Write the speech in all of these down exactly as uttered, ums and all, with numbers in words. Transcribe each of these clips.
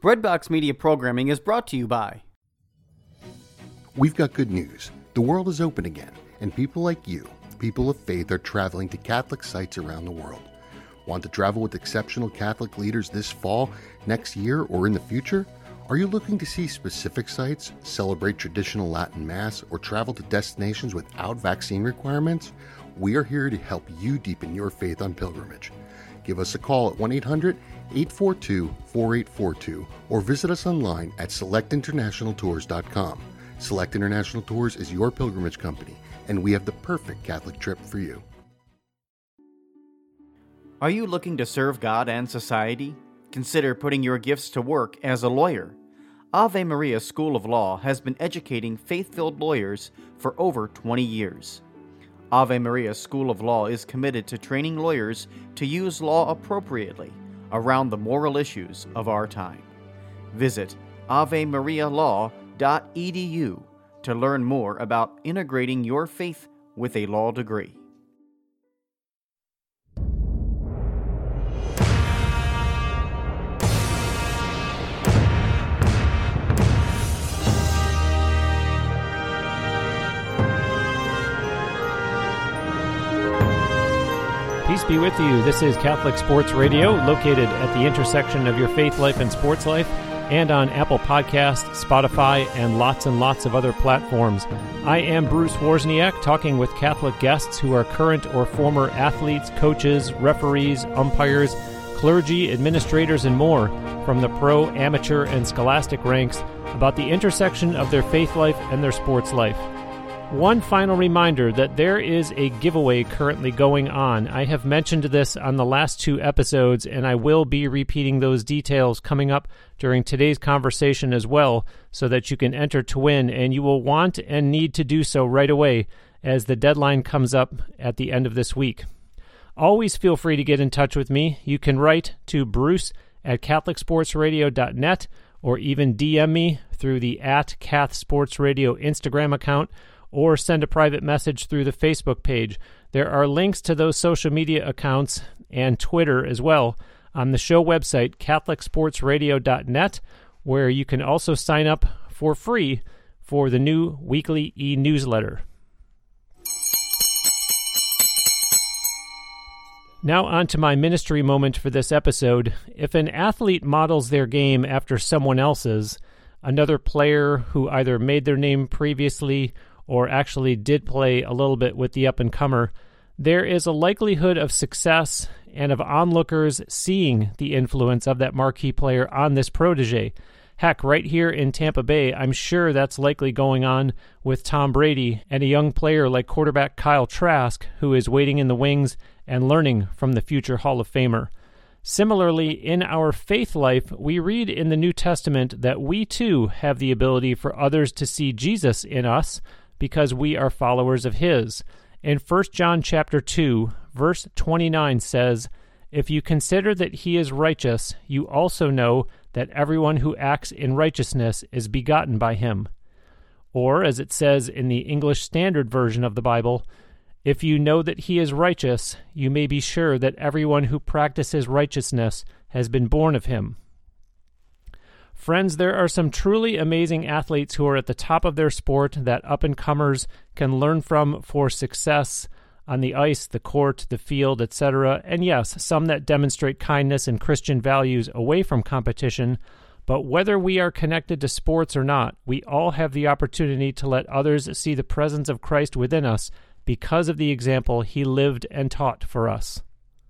Breadbox Media Programming is brought to you by... We've got good news. The world is open again, and people like you, people of faith, are traveling to Catholic sites around the world. Want to travel with exceptional Catholic leaders this fall, next year, or in the future? Are you looking to see specific sites, celebrate traditional Latin Mass, or travel to destinations without vaccine requirements? We are here to help you deepen your faith on pilgrimage. Give us a call at one eight hundred, eight four two, four eight four two or visit us online at select international tours dot com. Select International Tours is your pilgrimage company, and we have the perfect Catholic trip for you. Are you looking to serve God and society? Consider putting your gifts to work as a lawyer. Ave Maria School of Law has been educating faith-filled lawyers for over twenty years. Ave Maria School of Law is committed to training lawyers to use law appropriately around the moral issues of our time. Visit ave maria law dot e d u to learn more about integrating your faith with a law degree. Peace be with you. This is Catholic Sports Radio, located at the intersection of your faith life and sports life, and on Apple Podcasts, Spotify, and lots and lots of other platforms. I am Bruce Wozniak, talking with Catholic guests who are current or former athletes, coaches, referees, umpires, clergy, administrators, and more from the pro, amateur, and scholastic ranks about the intersection of their faith life and their sports life. One final reminder that there is a giveaway currently going on. I have mentioned this on the last two episodes, and I will be repeating those details coming up during today's conversation as well, so that you can enter to win, and you will want and need to do so right away as the deadline comes up at the end of this week. Always feel free to get in touch with me. You can write to Bruce at catholic sports radio dot net or even D M me through the at Cath Sports Radio Instagram account, or send a private message through the Facebook page. There are links to those social media accounts and Twitter as well on the show website, catholic sports radio dot net, where you can also sign up for free for the new weekly e-newsletter. Now on to my ministry moment for this episode. If an athlete models their game after someone else's, another player who either made their name previously or actually did play a little bit with the up-and-comer, there is a likelihood of success and of onlookers seeing the influence of that marquee player on this protege. Heck, right here in Tampa Bay, I'm sure that's likely going on with Tom Brady and a young player like quarterback Kyle Trask, who is waiting in the wings and learning from the future Hall of Famer. Similarly, in our faith life, we read in the New Testament that we too have the ability for others to see Jesus in us, because we are followers of his. In First John chapter two, verse twenty-nine says, "If you consider that he is righteous, you also know that everyone who acts in righteousness is begotten by him." Or, as it says in the English Standard Version of the Bible, "If you know that he is righteous, you may be sure that everyone who practices righteousness has been born of him." Friends, there are some truly amazing athletes who are at the top of their sport that up-and-comers can learn from for success on the ice, the court, the field, et cetera. And yes, some that demonstrate kindness and Christian values away from competition. But whether we are connected to sports or not, we all have the opportunity to let others see the presence of Christ within us because of the example he lived and taught for us.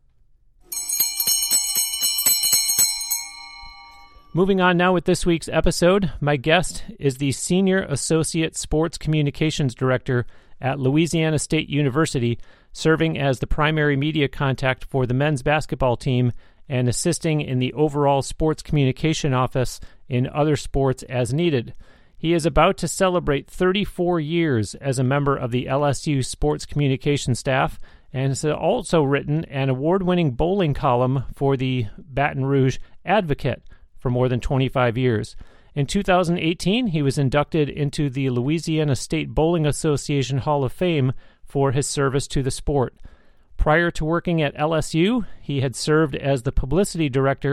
Moving on now with this week's episode, my guest is the Senior Associate Sports Communications Director at Louisiana State University, serving as the primary media contact for the men's basketball team and assisting in the overall sports communication office in other sports as needed. He is about to celebrate thirty-four years as a member of the L S U sports communication staff and has also written an award-winning bowling column for the Baton Rouge Advocate for more than twenty-five years. In two thousand eighteen, he was inducted into the Louisiana State Bowling Association Hall of Fame for his service to the sport. Prior to working at L S U, he had served as the publicity director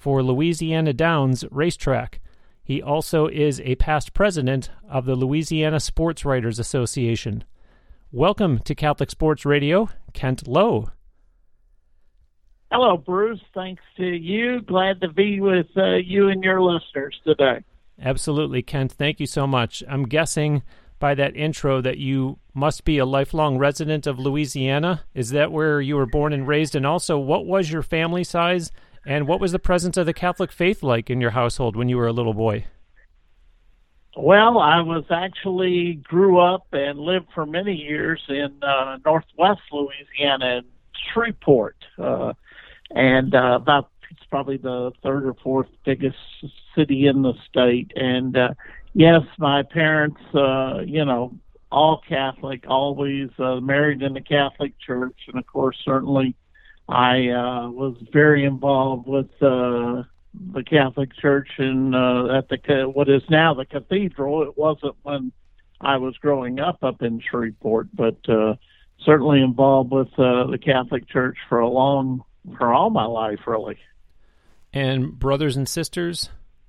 for Louisiana Downs Racetrack. He also is a past president of the Louisiana Sports Writers Association. Welcome to Catholic Sports Radio, Kent Lowe. Hello, Bruce. Thanks to you. Glad to be with uh, you and your listeners today. Absolutely, Kent. Thank you so much. I'm guessing by that intro that you must be a lifelong resident of Louisiana. Is that where you were born and raised? And also, what was your family size? And what was the presence of the Catholic faith like in your household when you were a little boy? Well, I was actually grew up and lived for many years in uh, northwest Louisiana, in Shreveport, uh, and uh, about it's probably the third or fourth biggest city in the state. And uh, yes, my parents, uh, you know, all Catholic, always uh, married in the Catholic Church, and of course, certainly. I uh, was very involved with uh, the Catholic Church and uh, at the what is now the cathedral. It wasn't when I was growing up up in Shreveport, but uh, certainly involved with uh, the Catholic Church for a long, for all my life, really. And brothers and sisters?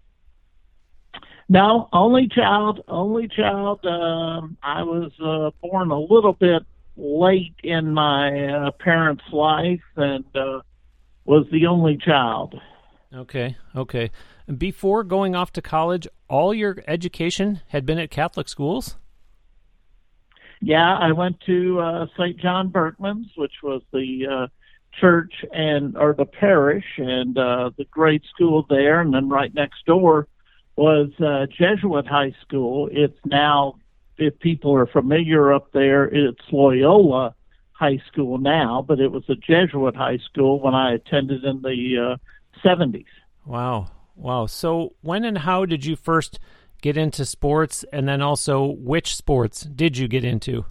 No, only child, only child. Um, I was uh, born a little bit late in my uh, parents' life and uh, was the only child. Okay, okay. Before going off to college, all your education had been at Catholic schools? Yeah, I went to uh, Saint John Berkman's, which was the uh, church and or the parish and uh, the grade school there, and then right next door was uh, Jesuit High School. It's now, if people are familiar up there, it's Loyola High School now, but it was a Jesuit high school when I attended in the uh, seventies. Wow. Wow. So when and how did you first get into sports, and then also which sports did you get into?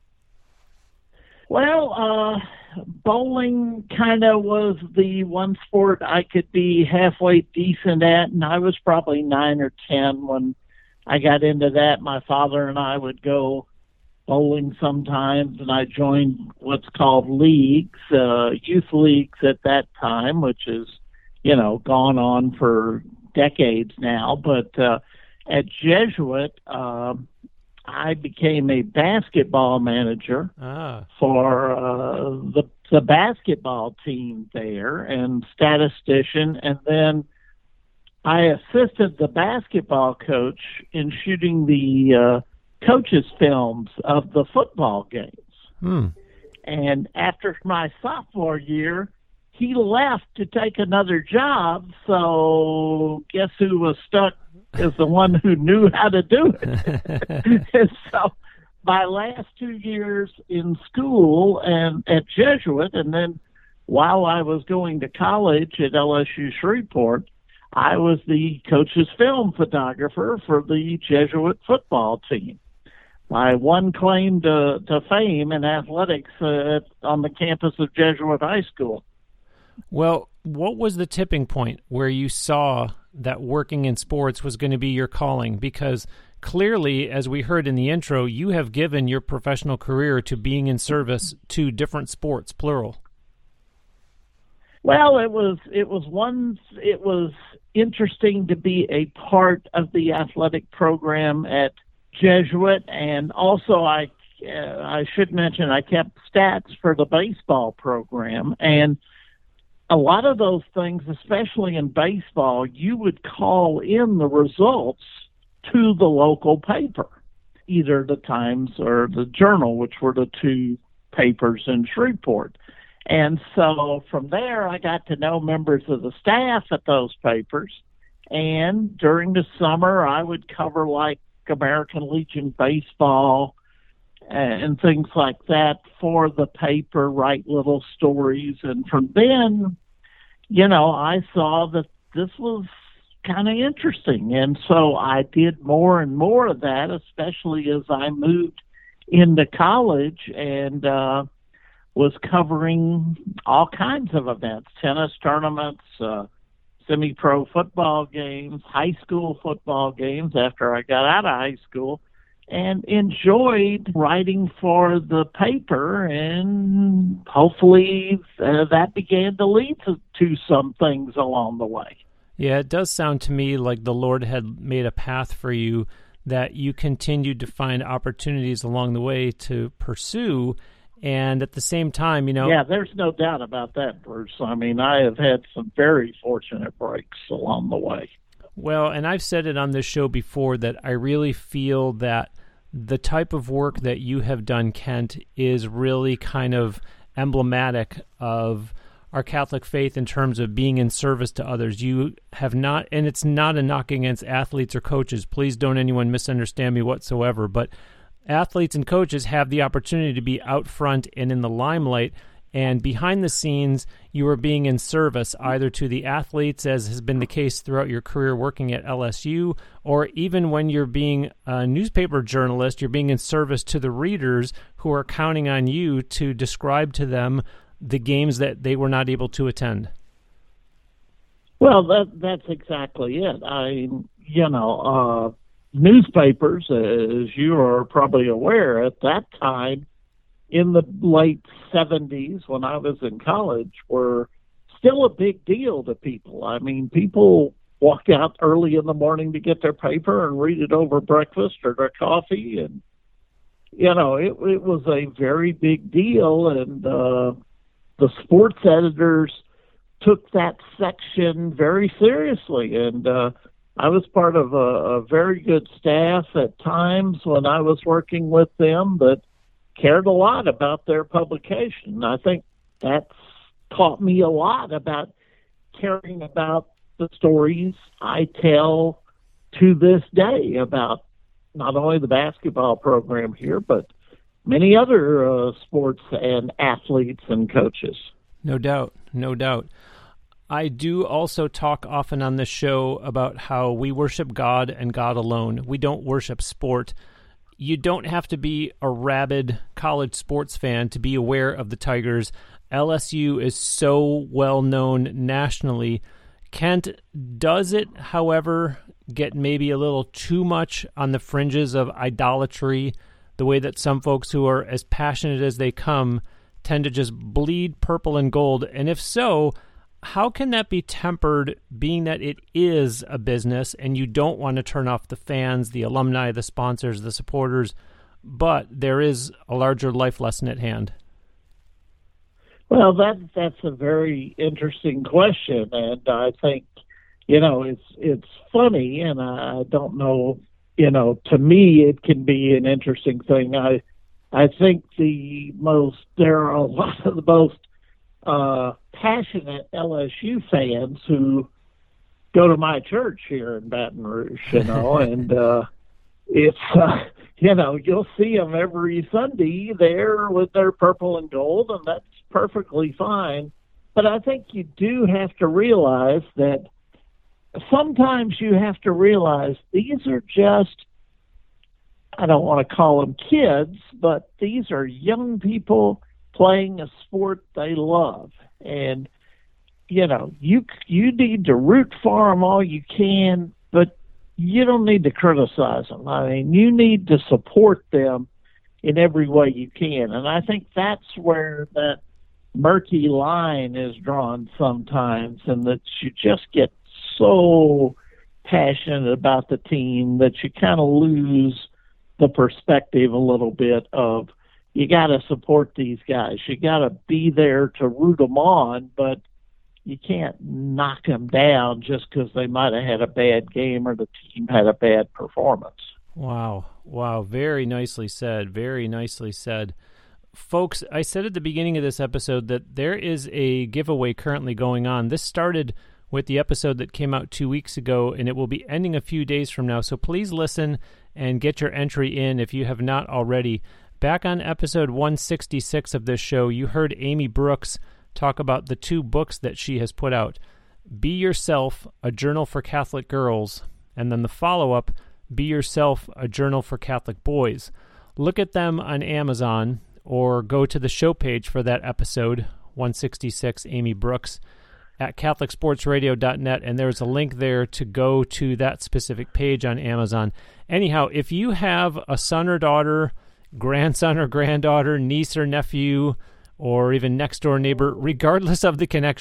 Well, uh, bowling kind of was the one sport I could be halfway decent at, and I was probably nine or ten when I got into that. My father and I would go bowling sometimes, and I joined what's called leagues, uh, youth leagues at that time, which is, you know, gone on for decades now. But uh, at Jesuit, uh, I became a basketball manager ah. for uh, the, the basketball team there and statistician, and then I assisted the basketball coach in shooting the uh, coaches' films of the football games. Hmm. And after my sophomore year, he left to take another job, so guess who was stuck as the one who knew how to do it? And so my last two years in school and at Jesuit, and then while I was going to college at L S U Shreveport, I was the coach's film photographer for the Jesuit football team. My one claim to, to fame in athletics uh, on the campus of Jesuit High School. Well, what was the tipping point where you saw that working in sports was going to be your calling? Because clearly, as we heard in the intro, you have given your professional career to being in service to different sports, plural. Well, it was it was one it was interesting to be a part of the athletic program at Jesuit, and also I uh, I should mention I kept stats for the baseball program, and a lot of those things, especially in baseball, you would call in the results to the local paper, either the Times or the Journal, which were the two papers in Shreveport. And so from there, I got to know members of the staff at those papers. And during the summer, I would cover like American Legion baseball and things like that for the paper, write little stories. And from then, you know, I saw that this was kind of interesting. And so I did more and more of that, especially as I moved into college and uh, was covering all kinds of events, tennis tournaments, uh, semi-pro football games, high school football games after I got out of high school, and enjoyed writing for the paper, and hopefully uh, that began to lead to, to some things along the way. Yeah, it does sound to me like the Lord had made a path for you that you continued to find opportunities along the way to pursue. And at the same time, you know... Yeah, there's no doubt about that, Bruce. I mean, I have had some very fortunate breaks along the way. Well, and I've said it on this show before that I really feel that the type of work that you have done, Kent, is really kind of emblematic of our Catholic faith in terms of being in service to others. You have not, and it's not a knock against athletes or coaches. Please don't anyone misunderstand me whatsoever, but athletes and coaches have the opportunity to be out front and in the limelight, and behind the scenes, you are being in service either to the athletes, as has been the case throughout your career working at L S U, or even when you're being a newspaper journalist, you're being in service to the readers who are counting on you to describe to them the games that they were not able to attend. Well, that that's exactly it. I, you know, uh, newspapers, as you are probably aware, at that time, in the late seventies, when I was in college, were still a big deal to people. I mean, people walk out early in the morning to get their paper and read it over breakfast or their coffee. And, you know, it, it was a very big deal. And uh, the sports editors took that section very seriously. And uh, I was part of a, a very good staff at times when I was working with them that cared a lot about their publication. I think that's taught me a lot about caring about the stories I tell to this day about not only the basketball program here, but many other uh, sports and athletes and coaches. No doubt, no doubt. I do also talk often on this show about how we worship God and God alone. We don't worship sport. You don't have to be a rabid college sports fan to be aware of the Tigers. L S U is so well known nationally. Kent, does it, however, get maybe a little too much on the fringes of idolatry, the way that some folks who are as passionate as they come tend to just bleed purple and gold? And if so, how can that be tempered, being that it is a business and you don't want to turn off the fans, the alumni, the sponsors, the supporters, but there is a larger life lesson at hand? Well, that that's a very interesting question, and I think, you know, it's it's funny, and I don't know, you know, to me it can be an interesting thing. I I think the most there are a lot of the most uh, passionate L S U fans who go to my church here in Baton Rouge, you know, and uh, it's, uh, you know, you'll see them every Sunday there with their purple and gold, and that's perfectly fine. But I think you do have to realize that sometimes you have to realize these are just, I don't want to call them kids, but these are young people playing a sport they love. And, you know, you you need to root for them all you can, but you don't need to criticize them. I mean, you need to support them in every way you can. And I think that's where that murky line is drawn sometimes, and that you just get so passionate about the team that you kind of lose the perspective a little bit of, you got to support these guys. You got to be there to root them on, but you can't knock them down just because they might have had a bad game or the team had a bad performance. Wow. Wow. Very nicely said. Very nicely said. Folks, I said at the beginning of this episode that there is a giveaway currently going on. This started with the episode that came out two weeks ago, and it will be ending a few days from now. So please listen and get your entry in if you have not already. Back on episode one sixty-six of this show, you heard Amy Brooks talk about the two books that she has put out, Be Yourself, A Journal for Catholic Girls, and then the follow-up, Be Yourself, A Journal for Catholic Boys. Look at them on Amazon, or go to the show page for that episode, one sixty-six, Amy Brooks, at catholic sports radio dot net, and there's a link there to go to that specific page on Amazon. Anyhow, if you have a son or daughter, grandson or granddaughter, niece or nephew, or even next-door neighbor, regardless of the connection,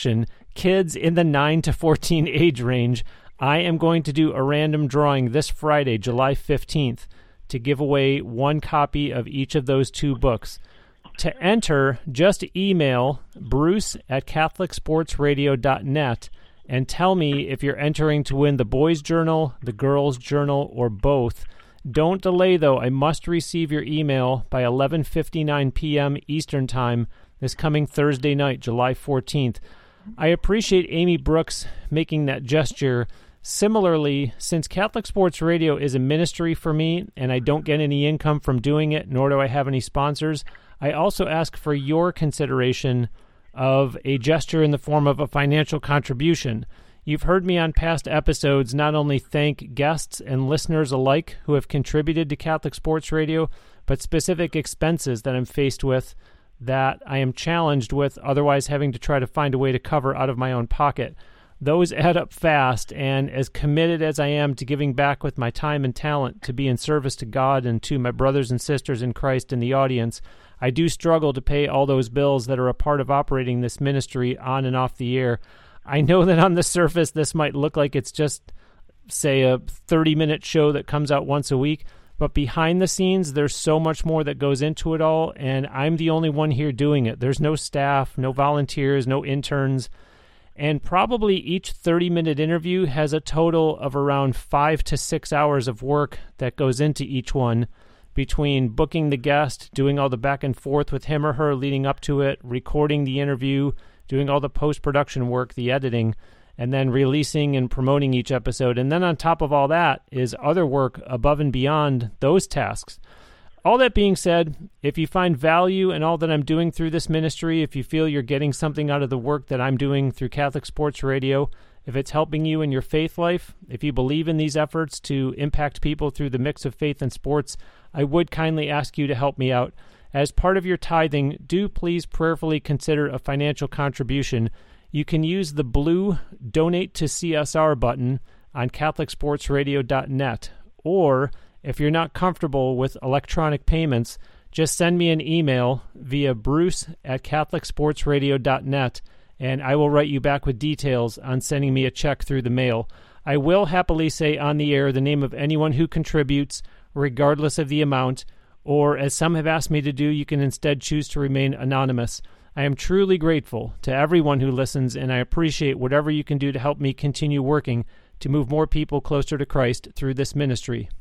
kids in the nine to fourteen age range, I am going to do a random drawing this Friday, July fifteenth, to give away one copy of each of those two books. To enter, just email Bruce at Catholic Sports Radio dot net and tell me if you're entering to win the Boys Journal, the Girls Journal, or both. Don't delay, though. I must receive your email by eleven fifty-nine p.m. Eastern Time this coming Thursday night, July fourteenth. I appreciate Amy Brooks making that gesture. Similarly, since Catholic Sports Radio is a ministry for me and I don't get any income from doing it, nor do I have any sponsors, I also ask for your consideration of a gesture in the form of a financial contribution. You've heard me on past episodes not only thank guests and listeners alike who have contributed to Catholic Sports Radio, but specific expenses that I'm faced with that I am challenged with, otherwise having to try to find a way to cover out of my own pocket. Those add up fast, and as committed as I am to giving back with my time and talent to be in service to God and to my brothers and sisters in Christ in the audience, I do struggle to pay all those bills that are a part of operating this ministry on and off the air. I know that on the surface this might look like it's just, say, a thirty-minute show that comes out once a week, but behind the scenes, there's so much more that goes into it all, and I'm the only one here doing it. There's no staff, no volunteers, no interns, and probably each thirty-minute interview has a total of around five to six hours of work that goes into each one, between booking the guest, doing all the back and forth with him or her leading up to it, recording the interview, doing all the post-production work, the editing, and then releasing and promoting each episode. And then on top of all that is other work above and beyond those tasks. All that being said, if you find value in all that I'm doing through this ministry, if you feel you're getting something out of the work that I'm doing through Catholic Sports Radio, if it's helping you in your faith life, if you believe in these efforts to impact people through the mix of faith and sports, I would kindly ask you to help me out. As part of your tithing, do please prayerfully consider a financial contribution. You can use the blue Donate to C S R button on Catholic Sports Radio dot net, or if you're not comfortable with electronic payments, just send me an email via bruce at Catholic Sports Radio dot net, and I will write you back with details on sending me a check through the mail. I will happily say on the air the name of anyone who contributes, regardless of the amount, or as some have asked me to do, you can instead choose to remain anonymous. I am truly grateful to everyone who listens, and I appreciate whatever you can do to help me continue working to move more people closer to Christ through this ministry.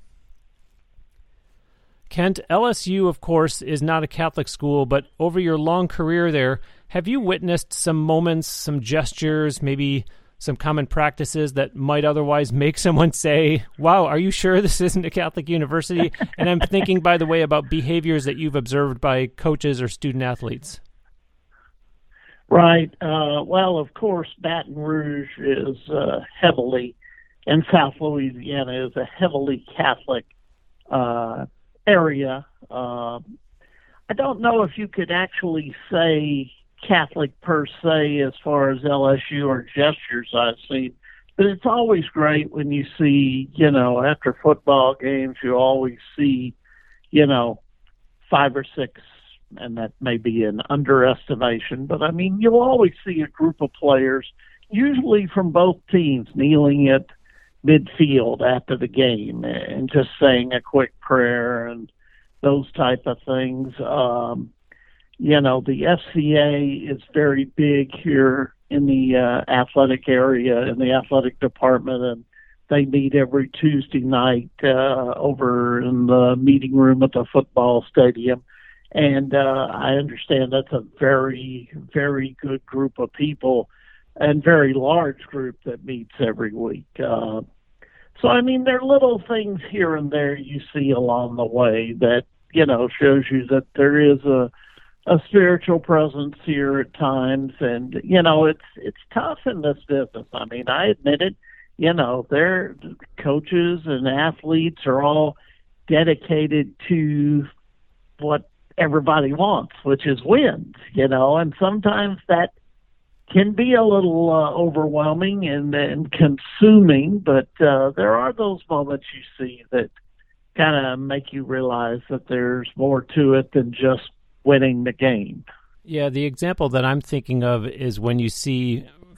Kent, L S U, of course, is not a Catholic school, but over your long career there, have you witnessed some moments, some gestures, maybe some common practices that might otherwise make someone say, wow, are you sure this isn't a Catholic university? And I'm thinking, by the way, about behaviors that you've observed by coaches or student athletes. Right. Uh, well, of course, Baton Rouge is uh, heavily, and South Louisiana is a heavily Catholic uh, area. Uh, I don't know if you could actually say Catholic per se as far as L S U or gestures I've seen, but it's always great when you see, you know, after football games, you always see, you know, five or six, and that may be an underestimation, but I mean, you'll always see a group of players, usually from both teams, kneeling at midfield after the game and just saying a quick prayer and those type of things. Um, you know, the F C A is very big here in the uh, athletic area, in the athletic department, and they meet every Tuesday night uh, over in the meeting room at the football stadium. And uh, I understand that's a very, very good group of people and very large group that meets every week. Uh, so, I mean, there are little things here and there you see along the way that, you know, shows you that there is a, a spiritual presence here at times. And, you know, it's it's tough in this business. I mean, I admit it. You know, their coaches and athletes are all dedicated to what everybody wants, which is wins, you know, and sometimes that can be a little uh, overwhelming and, and consuming, but uh, there are those moments you see that kind of make you realize that there's more to it than just winning the game. Yeah, the example that I'm thinking of is when you see,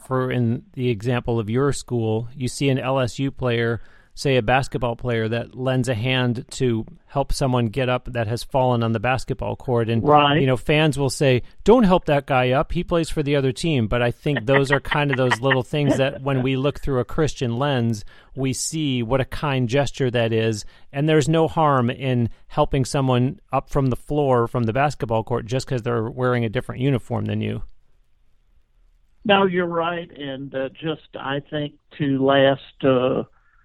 for in the example of your school, you see an L S U player, say a basketball player, that lends a hand to help someone get up that has fallen on the basketball court. And, right. you know, fans will say, don't help that guy up. He plays for the other team. But I think those are kind of those little things that when we look through a Christian lens, we see what a kind gesture that is. And there's no harm in helping someone up from the floor from the basketball court just because they're wearing a different uniform than you. No, you're right. And uh, just, I think, to last uh,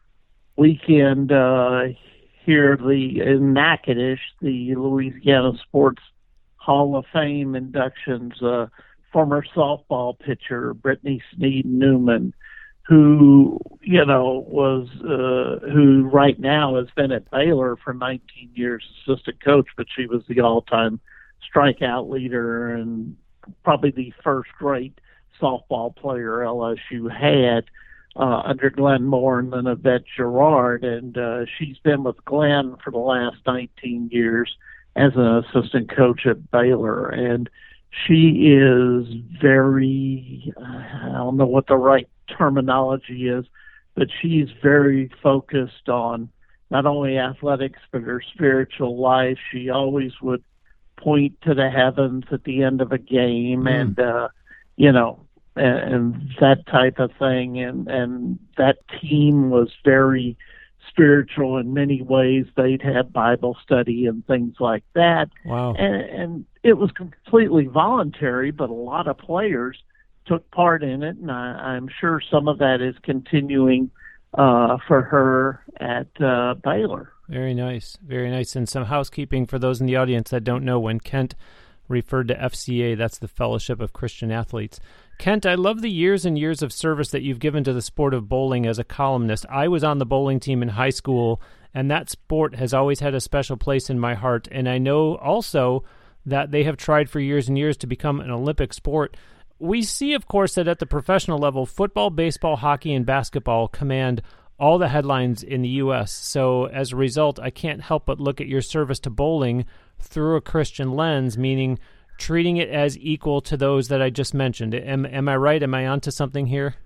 weekend uh, here the in Natchitoches, the Louisiana Sports Hall of Fame inductions, uh, former softball pitcher Brittany Sneed Newman, who, you know, was, uh, who right now has been at Baylor for nineteen years, assistant coach, but she was the all-time strikeout leader and probably the first great softball player L S U had uh, under Glenn Moore and then Yvette Gerard. And uh, she's been with Glenn for the last nineteen years as an assistant coach at Baylor. And she is very, uh, I don't know what the right terminology is, but she's very focused on not only athletics, but her spiritual life. She always would point to the heavens at the end of a game mm. and, uh, you know, and, and that type of thing. And, and that team was very spiritual in many ways. They'd have Bible study and things like that. Wow. And, and it was completely voluntary, but a lot of players took part in it. And I, I'm sure some of that is continuing uh, for her at uh, Baylor. Very nice. Very nice. And some housekeeping for those in the audience that don't know. When Kent referred to F C A, that's the Fellowship of Christian Athletes. Kent, I love the years and years of service that you've given to the sport of bowling as a columnist. I was on the bowling team in high school, and that sport has always had a special place in my heart. And I know also that they have tried for years and years to become an Olympic sport. We see, of course, that at the professional level, football, baseball, hockey, and basketball command all the headlines in the U S. So as a result, I can't help but look at your service to bowling through a Christian lens, meaning treating it as equal to those that I just mentioned. Am, am I right? Am I onto something here?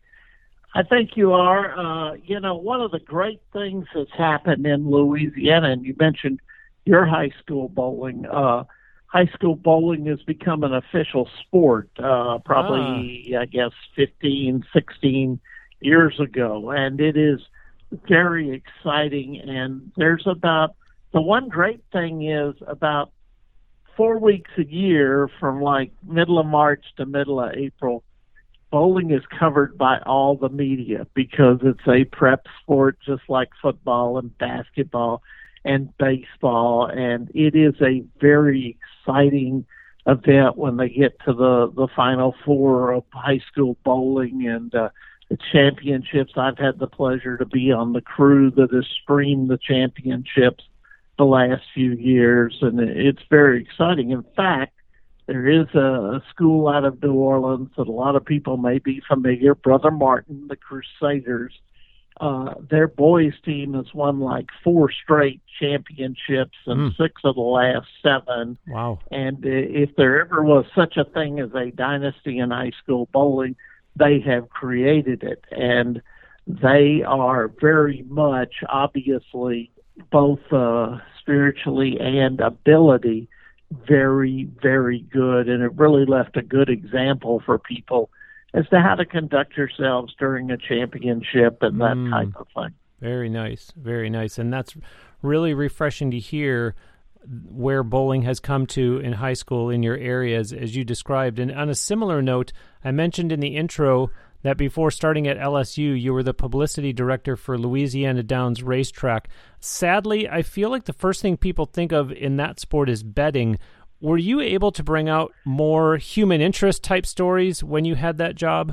I think you are. Uh, you know, one of the great things that's happened in Louisiana, and you mentioned your high school bowling, uh, high school bowling has become an official sport, uh, probably, ah. I guess, fifteen, sixteen years ago. And it is very exciting. And there's about, the one great thing is about four weeks a year from like middle of March to middle of April, bowling is covered by all the media because it's a prep sport just like football and basketball and baseball. And it is a very exciting event when they get to the, the Final Four of high school bowling and uh, the championships. I've had the pleasure to be on the crew that has streamed the championships the last few years, and it's very exciting. In fact, there is a school out of New Orleans that a lot of people may be familiar, Brother Martin, the Crusaders. Uh, their boys team has won like four straight championships and mm. six of the last seven. Wow. And if there ever was such a thing as a dynasty in high school bowling, they have created it. And they are very much, obviously, both uh, spiritually and ability, very, very good. And it really left a good example for people as to how to conduct yourselves during a championship and that mm, type of thing. Very nice, very nice. And that's really refreshing to hear where bowling has come to in high school in your areas, as you described. And on a similar note, I mentioned in the intro that before starting at L S U, you were the publicity director for Louisiana Downs Racetrack. Sadly, I feel like the first thing people think of in that sport is betting. Were you able to bring out more human interest type stories when you had that job?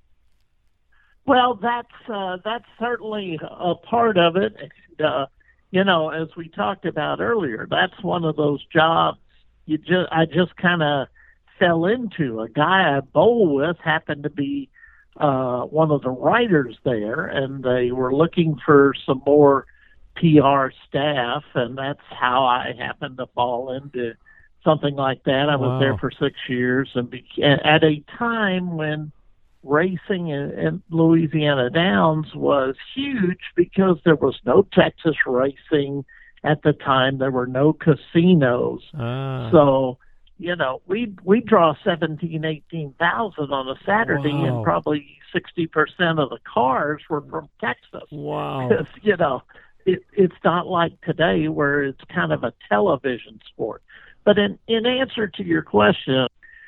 Well, that's uh, that's certainly a part of it. And, uh, you know, as we talked about earlier, that's one of those jobs you just I just kind of fell into. A guy I bowl with happened to be uh, one of the writers there, and they were looking for some more P R staff, and that's how I happened to fall into something like that. I was wow. there for six years, and beca- at a time when racing in, in Louisiana Downs was huge because there was no Texas racing at the time. There were no casinos. Ah. So, you know, we we draw seventeen, eighteen thousand on a Saturday, Wow. and probably sixty percent of the cars were from Texas. Wow. Because, you know, it, it's not like today where it's kind of a television sport. But in, in answer to your question,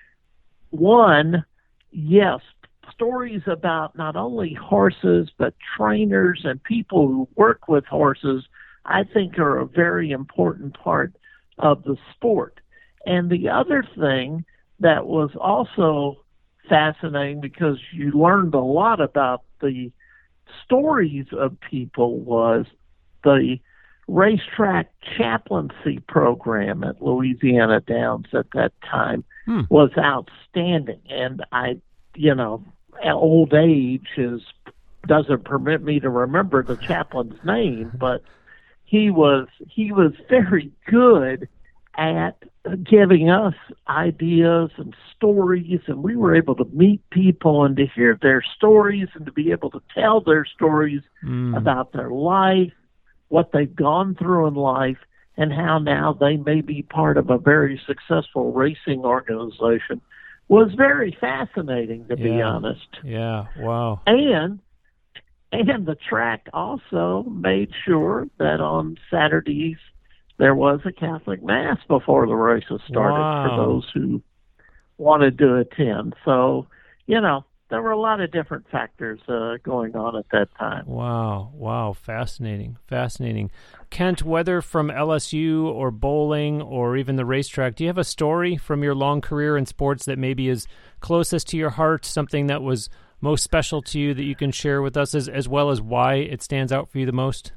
one, yes, stories about not only horses, but trainers and people who work with horses, I think are a very important part of the sport. And the other thing that was also fascinating, because you learned a lot about the stories of people, was the racetrack chaplaincy program at Louisiana Downs at that time Hmm. was outstanding. And I, you know, old age is doesn't permit me to remember the chaplain's name, but he was he was very good at giving us ideas and stories, and we were able to meet people and to hear their stories and to be able to tell their stories Mm. about their life, what they've gone through in life, and how now they may be part of a very successful racing organization was very fascinating, to be Yeah. honest. Yeah. Wow. And and the track also made sure that on Saturdays there was a Catholic Mass before the races started Wow. for those who wanted to attend. So, you know, there were a lot of different factors uh, going on at that time. Wow. Wow. Fascinating. Fascinating. Kent, whether from L S U or bowling or even the racetrack, do you have a story from your long career in sports that maybe is closest to your heart, something that was most special to you that you can share with us, as, as well as why it stands out for you the most?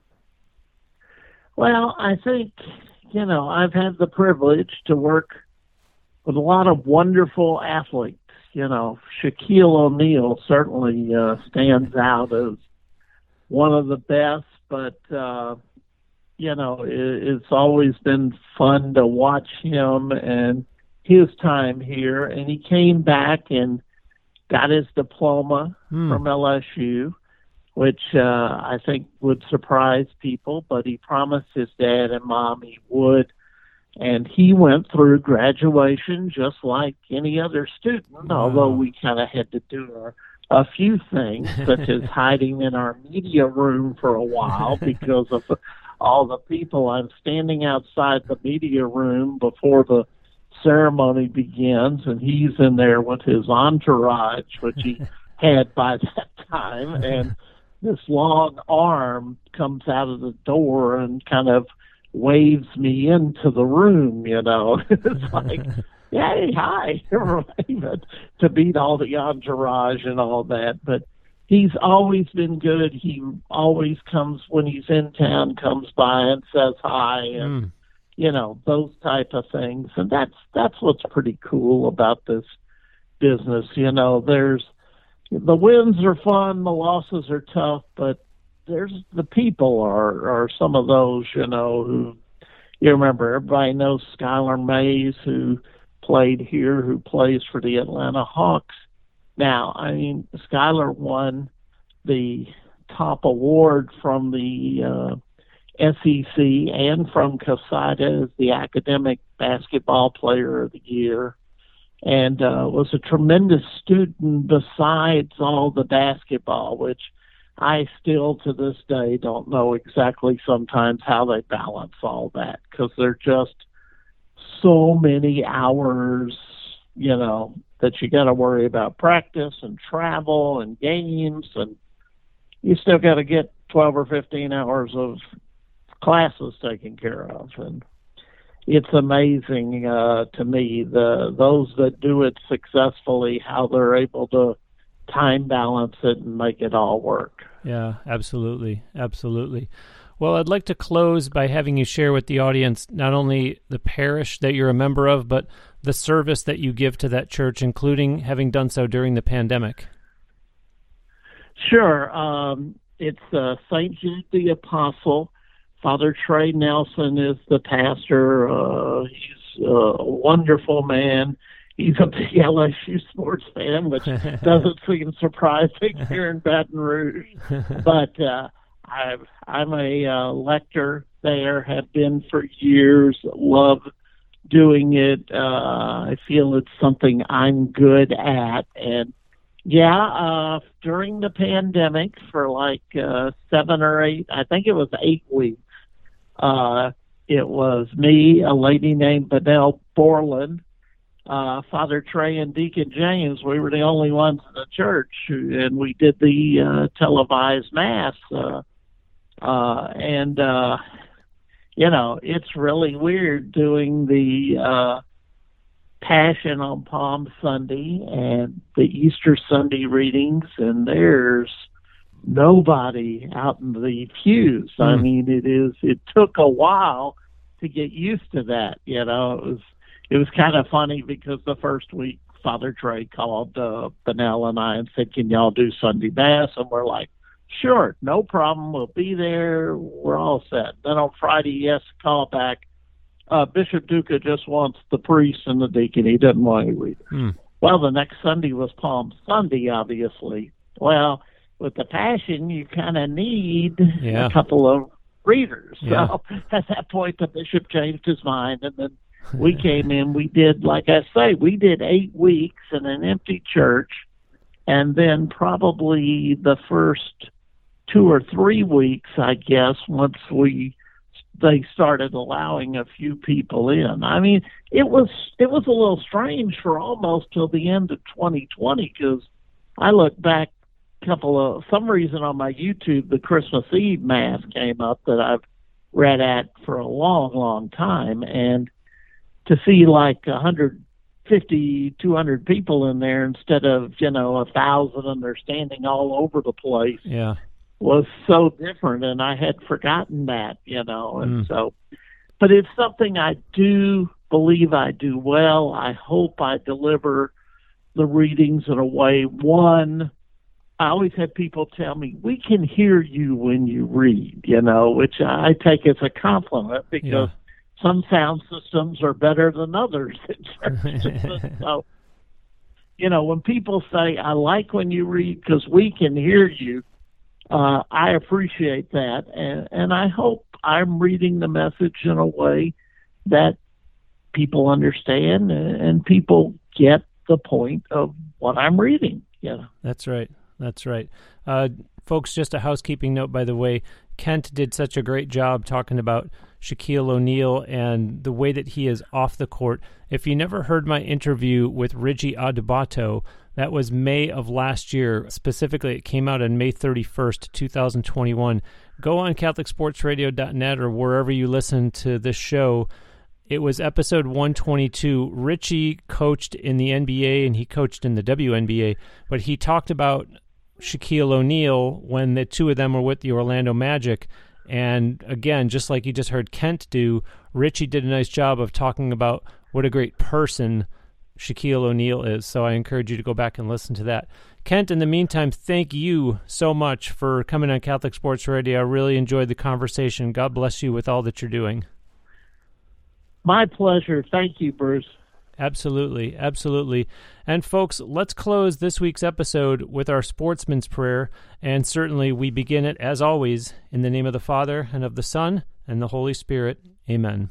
Well, I think, you know, I've had the privilege to work with a lot of wonderful athletes. You know, Shaquille O'Neal certainly uh, stands out as one of the best, but, uh, you know, it, it's always been fun to watch him and his time here. And he came back and got his diploma Hmm. from L S U, which uh, I think would surprise people, but he promised his dad and mom he would. And he went through graduation just like any other student, Wow. although we kind of had to do a, a few things, such as hiding in our media room for a while because of all the people. I'm standing outside the media room before the ceremony begins, and he's in there with his entourage, which he had by that time, and this long arm comes out of the door and kind of waves me into the room, you know. It's like, hey, hi, but to beat all the entourage and all that. But he's always been good. He always comes, when he's in town, comes by and says hi, and Mm. you know, those type of things. And that's that's what's pretty cool about this business. You know, there's the wins are fun, the losses are tough, but there's the people are are some of those, you know, who you remember. Everybody knows Skylar Mays, who played here, who plays for the Atlanta Hawks now. I mean, Skylar won the top award from the uh, S E C and from CASADA as the academic basketball player of the year, and uh, was a tremendous student besides all the basketball, which I still to this day don't know exactly sometimes how they balance all that, because they're just so many hours, you know, that you got to worry about practice and travel and games, and you still got to get twelve or fifteen hours of classes taken care of. And it's amazing uh, to me, the those that do it successfully, how they're able to time balance it and make it all work. Yeah, absolutely. Absolutely. Well, I'd like to close by having you share with the audience not only the parish that you're a member of, but the service that you give to that church, including having done so during the pandemic. Sure. Um, it's uh, Saint Jude the Apostle. Father Trey Nelson is the pastor. Uh, he's a wonderful man. he's a big L S U sports fan, which doesn't seem surprising here in Baton Rouge. But uh, I've, I'm a uh, lector there, have been for years, love doing it. Uh, I feel it's something I'm good at. And yeah, uh, during the pandemic for like uh, seven or eight, I think it was eight weeks, uh, it was me, a lady named Benell Borland, uh, Father Trey, and Deacon James. We were the only ones in the church, and we did the uh, televised mass. Uh, uh, and, uh, you know, it's really weird doing the uh, Passion on Palm Sunday and the Easter Sunday readings, and there's nobody out in the pews. Mm. I mean, it is. It took a while to get used to that. You know, it was it was kind of funny because the first week Father Trey called uh, Benell and I and said, "Can y'all do Sunday Mass?" And we're like, "Sure, no problem. We'll be there. We're all set." Then on Friday, he has to call back. Uh, Bishop Duca just wants the priest and the deacon. He doesn't want any readers. Mm. Well, the next Sunday was Palm Sunday, obviously. Well, with the Passion, you kind of need yeah. a couple of readers. Yeah. So at that point, the bishop changed his mind, and then we came in. We did, like I say, we did eight weeks in an empty church, and then probably the first two or three weeks, I guess, once we they started allowing a few people in. I mean, it was it was a little strange for almost till the end of twenty twenty, because I look back a couple of, some reason on my YouTube, the Christmas Eve Mass came up that I've read at for a long, long time, and to see like one hundred fifty, two hundred people in there instead of, you know, a thousand, and they're standing all over the place. Yeah. Was so different, and I had forgotten that, you know, and mm. so, but it's something I do believe I do well. I hope I deliver the readings in a way. One, I always have people tell me, we can hear you when you read, you know, which I take as a compliment, because yeah. some sound systems are better than others. So, you know, when people say, I like when you read because we can hear you, Uh, I appreciate that, and, and I hope I'm reading the message in a way that people understand and, and people get the point of what I'm reading. Yeah, that's right. That's right. Uh, folks, just a housekeeping note, by the way, Kent did such a great job talking about Shaquille O'Neal and the way that he is off the court. If you never heard my interview with Reggie Adubato, that was May of last year. Specifically, it came out on May thirty-first, twenty twenty-one. Go on Catholic Sports Radio dot net or wherever you listen to this show. It was episode one twenty-two. Richie coached in the N B A and he coached in the W N B A, but he talked about Shaquille O'Neal when the two of them were with the Orlando Magic. And again, just like you just heard Kent do, Richie did a nice job of talking about what a great person Shaquille O'Neal is. So I encourage you to go back and listen to that. Kent, in the meantime, thank you so much for coming on Catholic Sports Radio. I really enjoyed the conversation. God bless you with all that you're doing. My pleasure. Thank you, Bruce. Absolutely, absolutely. And folks, let's close this week's episode with our sportsman's prayer, and certainly we begin it, as always, in the name of the Father, and of the Son, and the Holy Spirit. Amen.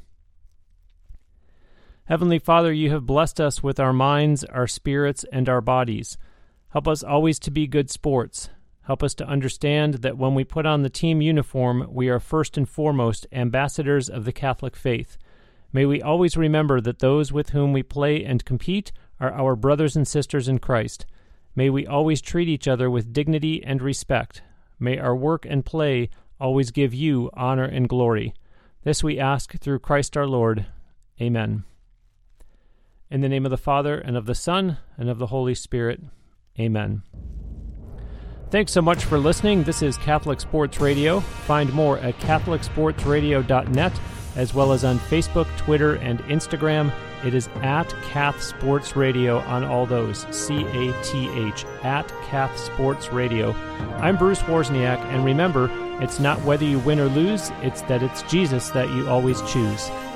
Heavenly Father, you have blessed us with our minds, our spirits, and our bodies. Help us always to be good sports. Help us to understand that when we put on the team uniform, we are first and foremost ambassadors of the Catholic faith. May we always remember that those with whom we play and compete are our brothers and sisters in Christ. May we always treat each other with dignity and respect. May our work and play always give you honor and glory. This we ask through Christ our Lord. Amen. In the name of the Father, and of the Son, and of the Holy Spirit. Amen. Thanks so much for listening. This is Catholic Sports Radio. Find more at Catholic Sports Radio dot net, as well as on Facebook, Twitter, and Instagram. It is at Cath Sports Radio on all those, C A T H, at Cath Sports Radio. I'm Bruce Wozniak, and remember, it's not whether you win or lose, it's that it's Jesus that you always choose.